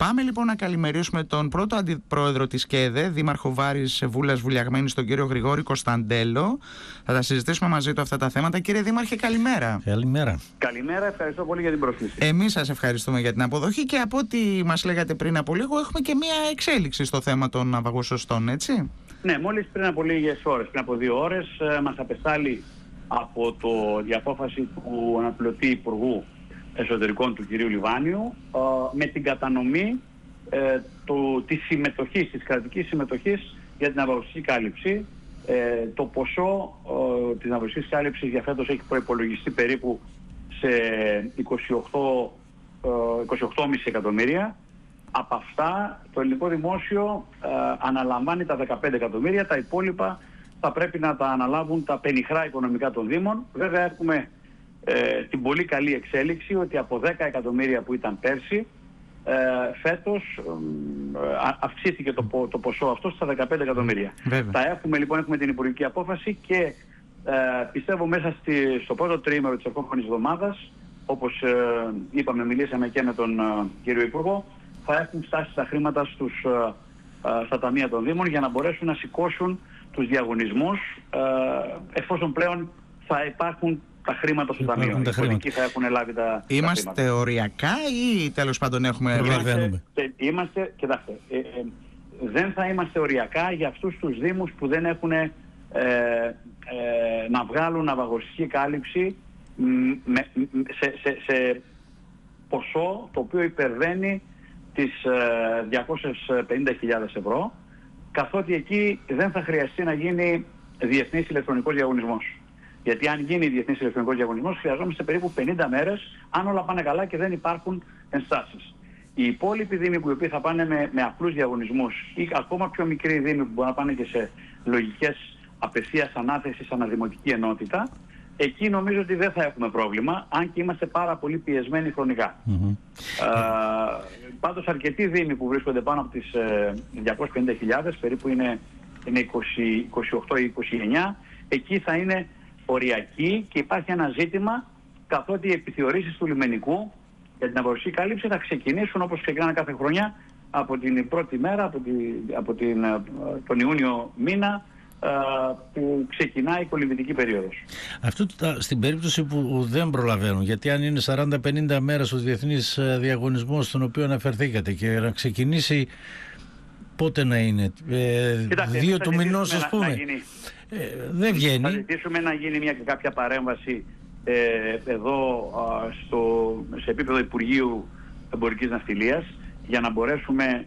Πάμε λοιπόν να καλημερίσουμε τον πρώτο αντιπρόεδρο της ΚΕΔΕ, δήμαρχο Βάρης Βούλας Βουλιαγμένης, τον κύριο Γρηγόρη Κωνσταντέλο. Θα τα συζητήσουμε μαζί του αυτά τα θέματα. Κύριε Δήμαρχε, καλημέρα. Καλημέρα. Καλημέρα, ευχαριστώ πολύ για την πρόσκληση. Εμείς σας ευχαριστούμε για την αποδοχή και από ό,τι μας λέγατε πριν από λίγο, έχουμε και μία εξέλιξη στο θέμα των ναυαγοσωστών, έτσι. Ναι, μόλις πριν από λίγες ώρες, πριν από 2 ώρες, μας απεστάλλει από τη απόφαση του αναπληρωτή Υπουργού Εσωτερικών του κυρίου Λιβάνιου με την κατανομή της κρατικής συμμετοχής για την ναυαγοσωστική κάλυψη. Το ποσό της ναυαγοσωστικής κάλυψης για φέτος έχει προϋπολογιστεί περίπου σε 28,5 εκατομμύρια. Από αυτά το ελληνικό δημόσιο αναλαμβάνει τα 15 εκατομμύρια, τα υπόλοιπα θα πρέπει να τα αναλάβουν τα πενιχρά οικονομικά των Δήμων. Βέβαια έχουμε την πολύ καλή εξέλιξη ότι από 10 εκατομμύρια που ήταν πέρσι, φέτος αυξήθηκε το ποσό αυτό στα 15 εκατομμύρια. Τα έχουμε την υπουργική απόφαση και πιστεύω μέσα στο πρώτο τριήμερο της ερχόμενης εβδομάδας, όπως είπαμε, μιλήσαμε και με τον κύριο Υπουργό, θα έχουν φτάσει τα χρήματα στα ταμεία των Δήμων για να μπορέσουν να σηκώσουν τους διαγωνισμούς, εφόσον πλέον θα υπάρχουν τα χρήματα στο ταμείο. Οι πολιτικοί θα έχουν λάβει τα Είμαστε χρήματα. οριακά ή τέλος πάντων έχουμε... Κοιτάξτε, δεν θα είμαστε οριακά για αυτούς τους Δήμους που δεν έχουν να βγάλουν ναυαγοσωστική κάλυψη σε ποσό το οποίο υπερβαίνει τις 250.000 ευρώ, καθότι εκεί δεν θα χρειαστεί να γίνει διεθνής ηλεκτρονικός διαγωνισμός. Γιατί αν γίνει διεθνής ηλεκτρονικός διαγωνισμός χρειαζόμαστε περίπου 50 μέρες, αν όλα πάνε καλά και δεν υπάρχουν ενστάσεις. Οι υπόλοιποι δήμοι που οι οποίοι θα πάνε με απλούς διαγωνισμούς ή ακόμα πιο μικροί δήμοι που μπορούν να πάνε και σε λογικές απευθείας ανάθεσης αναδημοτική ενότητα, εκεί νομίζω ότι δεν θα έχουμε πρόβλημα, αν και είμαστε πάρα πολύ πιεσμένοι χρονικά. Πάντως αρκετοί δήμοι που βρίσκονται πάνω από τις 250.000, περίπου είναι 28 ή 29, εκεί θα είναι οριακοί και υπάρχει ένα ζήτημα, καθότι οι επιθεωρήσεις του λιμενικού για την ναυαγοσωστική κάλυψη θα ξεκινήσουν όπως ξεκινάνε κάθε χρονιά από την πρώτη μέρα, τον Ιούνιο μήνα, που ξεκινάει η κολυμβητική περίοδος. Αυτό στην περίπτωση που δεν προλαβαίνουν, γιατί αν είναι 40-50 μέρες ο διεθνής διαγωνισμός στον οποίο αναφερθήκατε και να ξεκινήσει πότε να είναι, 2 του μηνός ας πούμε, δεν βγαίνει. Θα ζητήσουμε να γίνει κάποια παρέμβαση εδώ σε επίπεδο Υπουργείου Εμπορικής Ναυτιλίας για να μπορέσουμε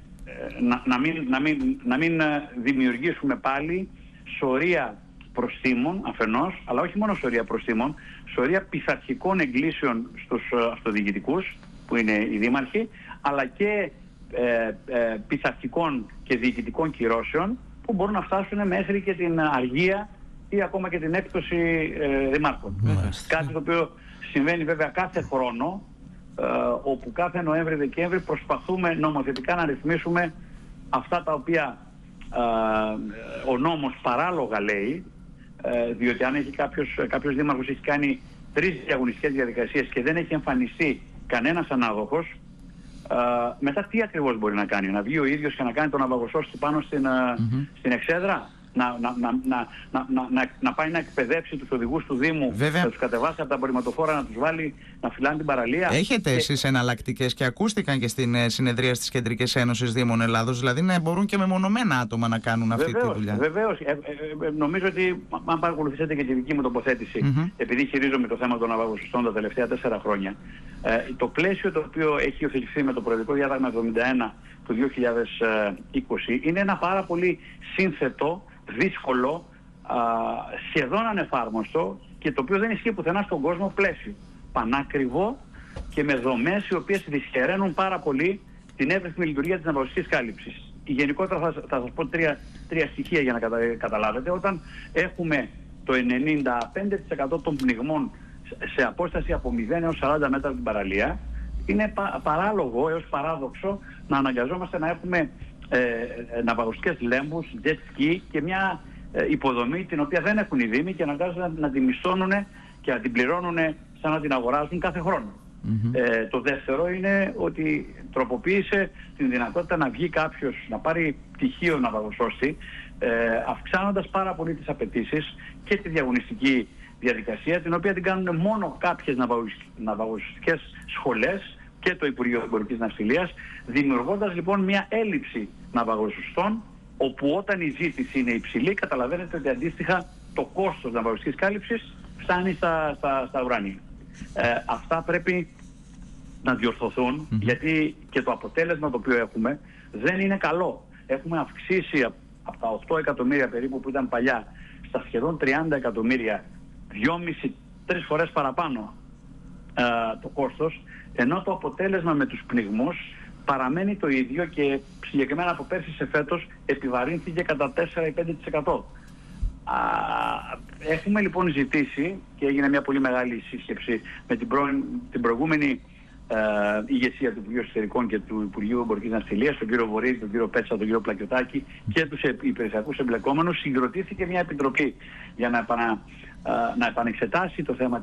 να μην δημιουργήσουμε πάλι σωρία προστίμων αφενός, αλλά όχι μόνο σωρία προστίμων, σωρία πειθαρχικών εγκλήσεων στους αυτοδιοικητικούς που είναι οι δήμαρχοι, αλλά και πειθαρχικών και διοικητικών κυρώσεων που μπορούν να φτάσουν μέχρι και την αργία ή ακόμα και την έκπτωση δημάρχων. Κάτι το οποίο συμβαίνει βέβαια κάθε χρόνο, όπου κάθε Νοέμβρη-Δεκέμβρη προσπαθούμε νομοθετικά να ρυθμίσουμε αυτά τα οποία ο νόμος παράλογα λέει, διότι αν έχει κάποιος δήμαρχος έχει κάνει 3 διαγωνιστικές διαδικασίες και δεν έχει εμφανιστεί κανένας ανάδοχος, μετά τι ακριβώς μπορεί να κάνει? Να βγει ο ίδιος και να κάνει τον ναυαγοσώστη πάνω στην εξέδρα? Να πάει να εκπαιδεύσει τους οδηγούς του Δήμου, Βέβαια. να τους κατεβάσει από τα απορριμματοφόρα, να τους βάλει να φυλάνε την παραλία? Έχετε εσείς εναλλακτικές και ακούστηκαν και στην συνεδρία της Κεντρικής Ένωσης Δήμων Ελλάδος, δηλαδή να μπορούν και μεμονωμένα άτομα να κάνουν αυτή τη δουλειά? Βεβαίως. Νομίζω ότι αν παρακολουθήσετε και τη δική μου τοποθέτηση, επειδή χειρίζομαι το θέμα των ναυαγοσωστών τα τελευταία 4 χρόνια, το πλαίσιο το οποίο έχει υιοθετηθεί με το Προεδρικό Διάταγμα 71 του 2020 είναι ένα πάρα πολύ σύνθετο, δύσκολο, σχεδόν ανεφάρμοστο και το οποίο δεν ισχύει πουθενά στον κόσμο πλαίσιο. Πανάκριβο και με δομές οι οποίες δυσχεραίνουν πάρα πολύ την εύρυθμη λειτουργία της ναυαγοσωστικής κάλυψης. Γενικότερα θα σας πω τρία στοιχεία για να καταλάβετε. Όταν έχουμε το 95% των πνιγμών σε απόσταση από 0 έως 40 μέτρα από την παραλία, είναι παράλογο έως παράδοξο να αναγκαζόμαστε να έχουμε ναυαγοσωστικές λέμβους, jet ski και μια υποδομή την οποία δεν έχουν οι Δήμοι και αναγκάζονται να τη μισθώνουν και να την πληρώνουν σαν να την αγοράζουν κάθε χρόνο. Το δεύτερο είναι ότι τροποποίησε την δυνατότητα να βγει κάποιος, να πάρει πτυχίο ναυαγοσώστη, αυξάνοντας πάρα πολύ τις απαιτήσεις και τη διαγωνιστική διαδικασία, την οποία την κάνουν μόνο κάποιες ναυαγοσωστικές σχολές και το Υπουργείο Εμπορικής Ναυτιλίας, δημιουργώντας λοιπόν μια έλλειψη ναυαγοσωστών, όπου όταν η ζήτηση είναι υψηλή, καταλαβαίνετε ότι αντίστοιχα το κόστος ναυαγοσωστικής κάλυψης φτάνει στα ουράνια. Αυτά πρέπει να διορθωθούν, γιατί και το αποτέλεσμα το οποίο έχουμε δεν είναι καλό. Έχουμε αυξήσει από τα 8 εκατομμύρια περίπου που ήταν παλιά στα σχεδόν 30 εκατομμύρια, 2,5-3 φορές παραπάνω το κόστος, ενώ το αποτέλεσμα με τους πνιγμούς παραμένει το ίδιο και συγκεκριμένα από πέρσι σε φέτος επιβαρύνθηκε κατά 4-5%. Έχουμε λοιπόν ζητήσει, και έγινε μια πολύ μεγάλη σύσκεψη με την προηγούμενη ηγεσία του Υπουργείου Εσωτερικών και του Υπουργείου Εμπορικής Ναυτιλίας, τον κύριο Βορύδη, τον κύριο Πέτσα, τον κύριο Πλακιωτάκη και τους υπηρεσιακούς εμπλεκόμενους, συγκροτήθηκε μια επιτροπή για να επανεξετάσει το θέμα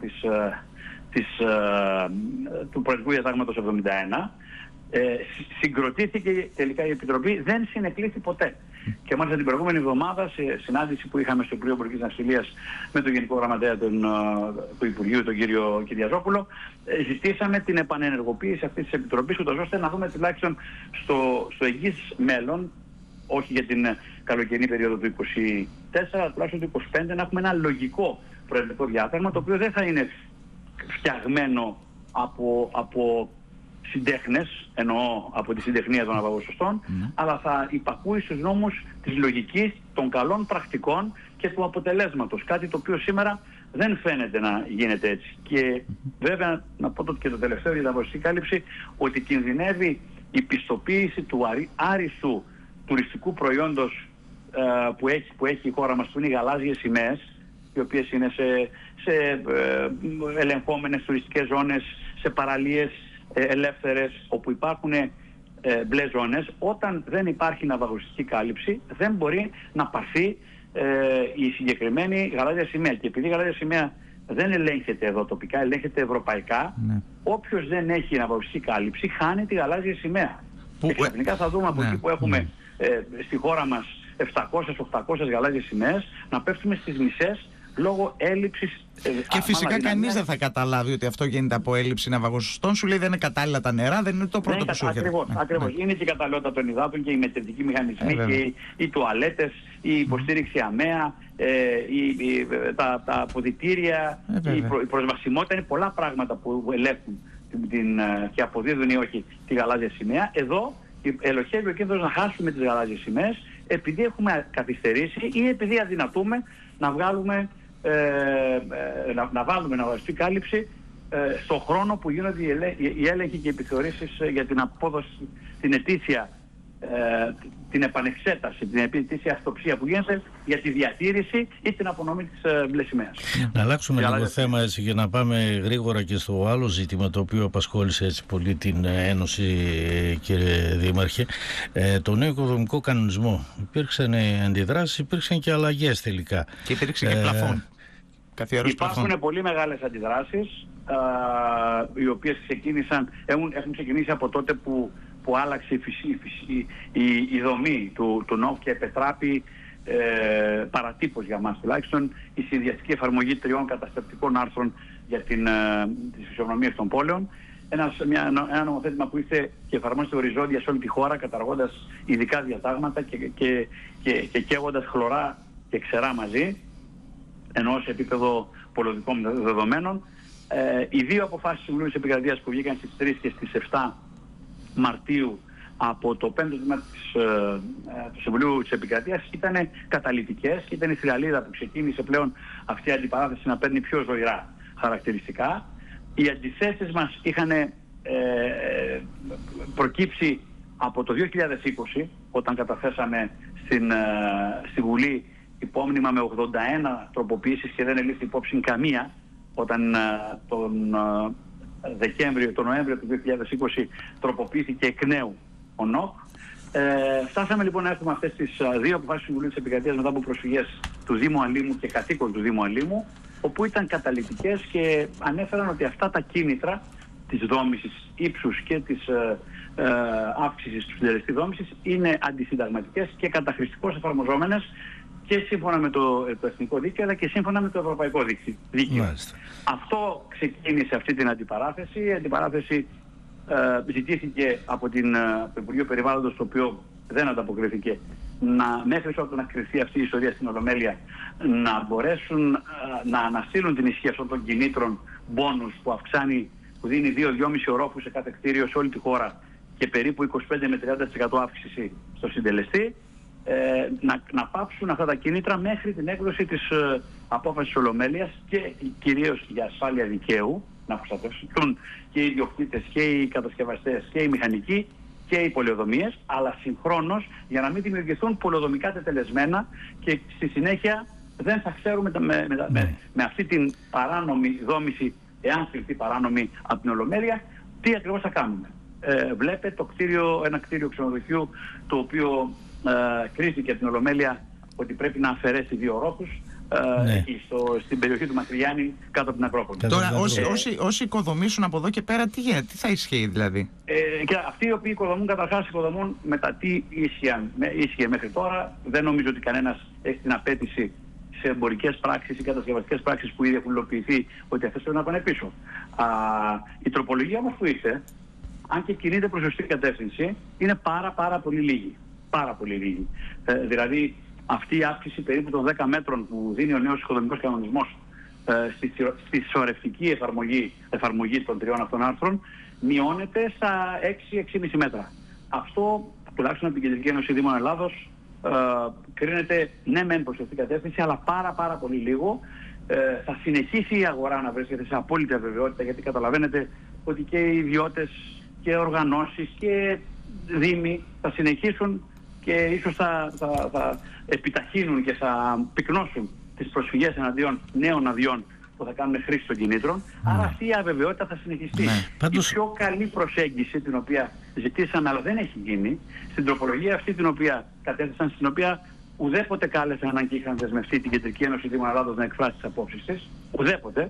του Προεδρικού Διατάγματος 71. Συγκροτήθηκε τελικά η Επιτροπή, δεν συνεκλήθη ποτέ. Και μάλιστα την προηγούμενη εβδομάδα, σε συνάντηση που είχαμε στο Υπουργείο Εμπορικής Ναυτιλίας με τον Γενικό Γραμματέα του Υπουργείου, τον κύριο Κυριαζόπουλο, ζητήσαμε την επανενεργοποίηση αυτής της Επιτροπής, ούτως ώστε να δούμε τουλάχιστον στο εγγύς μέλλον, όχι για την καλοκαιρινή περίοδο του 24, αλλά τουλάχιστον του 25, να έχουμε ένα λογικό προεδρικό διάταγμα, το οποίο δεν θα είναι φτιαγμένο από συντέχνες, εννοώ από τη συντεχνία των ναυαγοσωστών, αλλά θα υπακούει στους νόμους της λογικής, των καλών πρακτικών και του αποτελέσματος. Κάτι το οποίο σήμερα δεν φαίνεται να γίνεται έτσι. Και βέβαια, να πω και το τελευταίο για την ναυαγοσωστική κάλυψη, ότι κινδυνεύει η πιστοποίηση του άριστου τουριστικού προϊόντος που έχει η χώρα μας, που είναι οι γαλάζιες σημαίες, οι οποίες είναι σε ελεγχόμενες τουριστικές ζώνες, σε παραλίες ελεύθερες, όπου υπάρχουν μπλε ζώνες. Όταν δεν υπάρχει ναυαγοσωστική κάλυψη, δεν μπορεί να πάρθει η συγκεκριμένη γαλάζια σημαία. Και επειδή η γαλάζια σημαία δεν ελέγχεται εδώ τοπικά, ελέγχεται ευρωπαϊκά, όποιος δεν έχει ναυαγοσωστική κάλυψη χάνει τη γαλάζια σημαία. Και ξαφνικά θα δούμε από εκεί που έχουμε στη χώρα μας 700-800 γαλάζιες σημαίες να πέφτουμε στις μισές λόγω έλλειψης. Και φυσικά κανείς δεν θα καταλάβει ότι αυτό γίνεται από έλλειψη ναυαγοσωστών. Σου λέει δεν είναι κατάλληλα τα νερά, δεν είναι το πρώτο που σου έρχεται. Ακριβώς. Είναι και η καταλληλότητα των υδάτων και οι μετρητικοί μηχανισμοί και οι τουαλέτες, η υποστήριξη αμαία, τα αποδυτήρια, η προσβασιμότητα. Είναι πολλά πράγματα που ελέγχουν και αποδίδουν ή όχι τη γαλάζια σημαία. Εδώ ελοχεύει ο κίνδυνος να χάσουμε τις γαλάζιες σημαίες επειδή έχουμε καθυστερήσει ή επειδή αδυνατούμε να βγάλουμε να βάλουμε ναυαγοσωστική κάλυψη στον χρόνο που γίνονται οι έλεγχοι και οι επιθεωρήσεις για την απόδοση, την ετήσια, την επανεξέταση, την ετήσια αυτοψία που γίνεται για τη διατήρηση ή την απονομή της μπλε σημαίας. Να αλλάξουμε λίγο θέμα έτσι για να πάμε γρήγορα και στο άλλο ζήτημα το οποίο απασχόλησε έτσι πολύ την Ένωση, κύριε Δήμαρχε. Το νέο οικοδομικό κανονισμό. Υπήρξαν αντιδράσεις, υπήρξαν και αλλαγές τελικά. Και υπήρξε και πλαφόν. Υπάρχουν πολύ μεγάλες αντιδράσεις, οι οποίες έχουν ξεκινήσει από τότε που άλλαξε η δομή του ΝΟΦ και επετράπη παρατύπως για μας τουλάχιστον η συνδυαστική εφαρμογή 3 καταστατικών άρθρων για τις φυσιογνωμίες των πόλεων. Ένα νομοθέτημα που ήρθε και εφαρμόζεται οριζόντια σε όλη τη χώρα, καταργώντας ειδικά διατάγματα και καίγοντας χλωρά και ξερά μαζί, ενώ σε επίπεδο πολιτικών δεδομένων. Οι δύο αποφάσεις του Συμβουλίου της Επικρατείας που βγήκαν στις 3 και στις 7 Μαρτίου από το 5ο τμήμα του Συμβουλίου της Επικρατείας ήταν καταλυτικές και ήταν η θριαλίδα που ξεκίνησε πλέον αυτή η αντιπαράθεση να παίρνει πιο ζωηρά χαρακτηριστικά. Οι αντιθέσεις μας είχαν προκύψει από το 2020 όταν καταθέσαμε στη Βουλή υπόμνημα με 81 τροποποιήσεις και δεν ελήφθη υπόψη καμία όταν τον Νοέμβριο του 2020 τροποποιήθηκε εκ νέου ο ΝΟΚ. Φτάσαμε λοιπόν να έχουμε αυτές τις δύο αποφάσεις του Συμβουλίου της Επικρατείας μετά από προσφυγές του Δήμου Αλήμου και κατοίκων του Δήμου Αλήμου, όπου ήταν καταλυτικές και ανέφεραν ότι αυτά τα κίνητρα της δόμησης ύψους και της αύξησης του συντελεστή δόμησης είναι αντισυνταγματικές και καταχρηστικώς εφαρμοζόμενες και σύμφωνα με το εθνικό δίκαιο αλλά και σύμφωνα με το ευρωπαϊκό δίκαιο. Αυτό ξεκίνησε αυτή την αντιπαράθεση. Η αντιπαράθεση ζητήθηκε από το Υπουργείο Περιβάλλοντος, το οποίο δεν ανταποκρίθηκε, μέχρι ότου να κρυφθεί αυτή η ιστορία στην Ολομέλεια, να μπορέσουν να αναστείλουν την ισχύ αυτών των κινήτρων μπόνους που δίνει 2-2,5 ορόφους σε κάθε κτίριο σε όλη τη χώρα και περίπου 25 με 30% αύξηση στο συντελεστή, να πάψουν αυτά τα κίνητρα μέχρι την έκδοση της απόφασης της Ολομέλειας και κυρίως για ασφάλεια δικαίου, να προστατευτούν και οι ιδιοκτήτες και οι κατασκευαστές και οι μηχανικοί και οι πολεοδομίες, αλλά συγχρόνως για να μην δημιουργηθούν πολεοδομικά τετελεσμένα και στη συνέχεια δεν θα ξέρουμε με αυτή την παράνομη δόμηση, εάν κρυφτεί παράνομη από την Ολομέλεια, τι ακριβώς θα κάνουμε. Βλέπετε ένα κτίριο ξενοδοχείου το οποίο κρίθηκε από την Ολομέλεια ότι πρέπει να αφαιρέσει 2 ορόφους στην περιοχή του Μαστριγιάννη κάτω από την Ακρόπολη. Τώρα όσοι οικοδομήσουν από εδώ και πέρα τι θα ισχύει δηλαδή? Και αυτοί οι οποίοι οικοδομούν καταρχάς οικοδομούν μετά τι ίσχυε μέχρι τώρα. Δεν νομίζω ότι κανένας έχει την απέτηση σε εμπορικές πράξεις ή κατασκευαστικές πράξεις που ήδη έχουν υλοποιηθεί ότι αυτές πρέπει να πάνε πίσω. Η τροπολογία όμως που ήρθε, αν και κινείται προς σωστή κατεύθυνση, είναι πάρα πολύ λίγη. Πάρα πολύ λίγη. Δηλαδή αυτή η αύξηση περίπου των 10 μέτρων που δίνει ο νέος οικοδομικός κανονισμός στη σωρευτική εφαρμογή των 3 αυτών άρθρων μειώνεται στα 6-6,5 μέτρα. Αυτό, τουλάχιστον από την Κεντρική Ένωση Δήμων Ελλάδος, κρίνεται ναι μεν προς αυτή την κατεύθυνση, αλλά πάρα πολύ λίγο. Θα συνεχίσει η αγορά να βρίσκεται σε απόλυτη αβεβαιότητα, γιατί καταλαβαίνετε ότι και οι ιδιώτες και οργανώσεις και δήμοι θα συνεχίσουν και ίσως θα επιταχύνουν και θα πυκνώσουν τις προσφυγές εναντίον νέων αδειών που θα κάνουν χρήση των κινήτρων. Άρα αυτή η αβεβαιότητα θα συνεχιστεί. Η πιο καλή προσέγγιση την οποία ζητήσαμε αλλά δεν έχει γίνει, στην τροπολογία αυτή την οποία κατέθεσαν, στην οποία ουδέποτε κάλεσαν και είχαν δεσμευτεί την Κεντρική Ένωση Δήμων Ελλάδος να εκφράσει τις απόψεις της, ουδέποτε,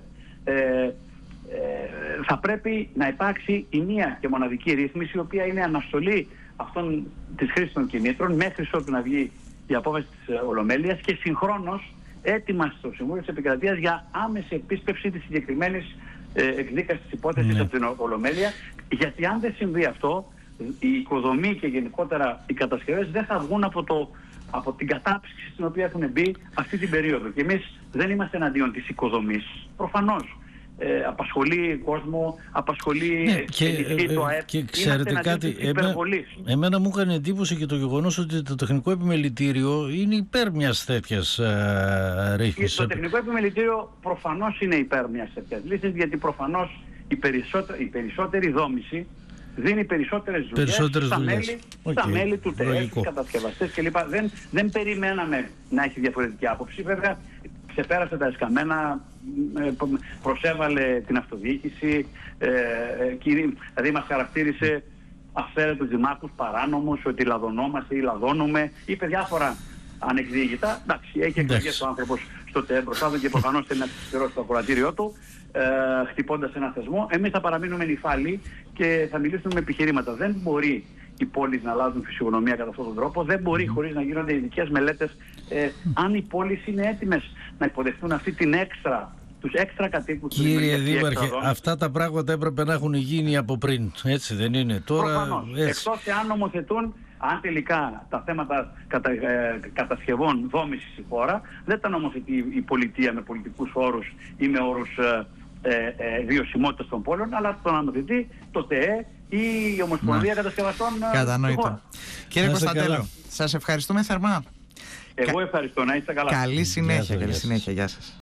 θα πρέπει να υπάρξει η μία και μοναδική ρύθμιση, η οποία είναι αναστολή της χρήσης των κινήτρων μέχρι ότου να βγει η απόφαση της Ολομέλειας και συγχρόνως έτοιμα στο Συμβούλιο της Επικρατείας για άμεση επίσπευση της συγκεκριμένης εκδίκασης της υπόθεσης από την Ολομέλεια, γιατί αν δεν συμβεί αυτό, η οικοδομή και γενικότερα οι κατασκευές δεν θα βγουν από την κατάψυξη στην οποία έχουν μπει αυτή την περίοδο. Και εμείς δεν είμαστε εναντίον της οικοδομής. Προφανώς απασχολεί κόσμο, απασχολεί το ΑΕΠ. Και ξέρετε κάτι, εμένα μου έκανε εντύπωση και το γεγονός ότι το τεχνικό επιμελητήριο είναι υπέρ μιας τέτοιας ρύθμισης. Το τεχνικό επιμελητήριο προφανώς είναι υπέρ μιας τέτοιας λύσης, γιατί προφανώς η περισσότερη δόμηση δίνει περισσότερες δουλειές στα μέλη του ΤΕΕ, στους κατασκευαστές κλπ. Δεν περιμέναμε να έχει διαφορετική άποψη. Βέβαια, ξεπέρασε τα εσκαμμένα, προσέβαλε την αυτοδιοίκηση, δηλαδή μας χαρακτήρισε αυθαίρετους δημάρχους, παράνομους, ότι λαδωνόμαστε ή λαδώνουμε, είπε διάφορα ανεκδίκητα. Εντάξει, έχει εκλογές ο άνθρωπος στο ΤΕΕ μπροστά του και προφανώς θέλει να συσπηρώσει το ακροατήριό του, χτυπώντας ένα θεσμό. Εμείς θα παραμείνουμε νυφάλοι και θα μιλήσουμε με επιχειρήματα. Δεν μπορεί οι πόλεις να αλλάζουν φυσιογνωμία κατά αυτόν τον τρόπο. Δεν μπορεί χωρίς να γίνονται ειδικές μελέτες αν οι πόλεις είναι έτοιμες να υποδεχτούν αυτή την τους έξτρα κατοίκους. Κύριε Δήμαρχε, αυτά τα πράγματα έπρεπε να έχουν γίνει από πριν, έτσι δεν είναι? Τώρα, προφανώς. Εκτός εάν νομοθετούν, αν τελικά τα θέματα κατασκευών δόμησης στη χώρα δεν τα νομοθετεί η πολιτεία με πολιτικούς όρους ή με όρους βιωσιμότητας των πόλεων, αλλά το νομοθετεί το ΤΕΕ ή η Ομοσπονδία Κατασκευαστών. Κατανοητό. Κύριε Κωνσταντέλο, σας ευχαριστούμε θερμά. Εγώ ευχαριστώ, να είστε καλά. Καλή συνέχεια, γεια σας.